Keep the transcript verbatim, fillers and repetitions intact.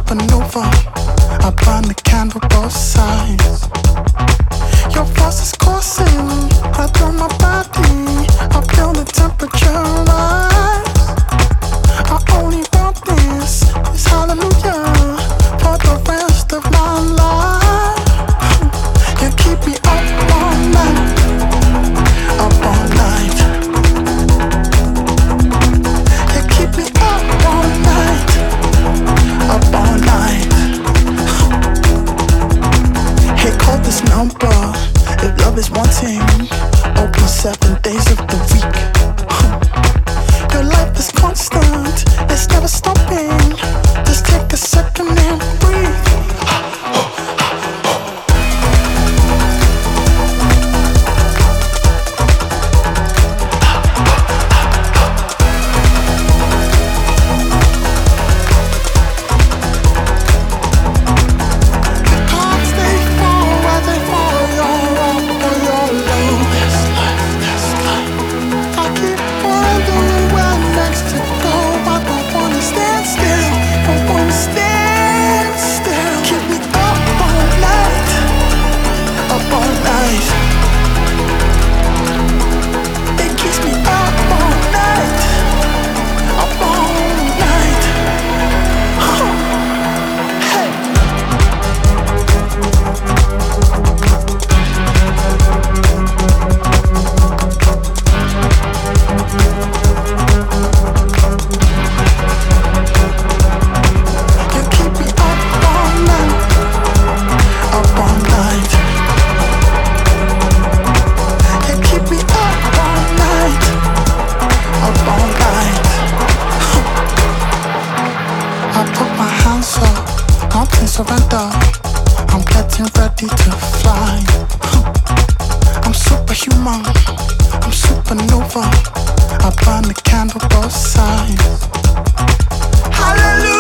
supernova. I burn the candle both sides. Your force is coursing right through my body. I feel the temperature rise. I only want this, this hallelujah for the rest of my life. You keep me up all night, up all night. You keep me up all night, up all night. Hey, call this number if love is wanting. Open seven days of the week. Your life is constant, it's never stopping. Just take a second and breathe. Surrender, I'm getting ready to fly. I'm superhuman, I'm supernova. I burn the candle both sides. Hallelujah.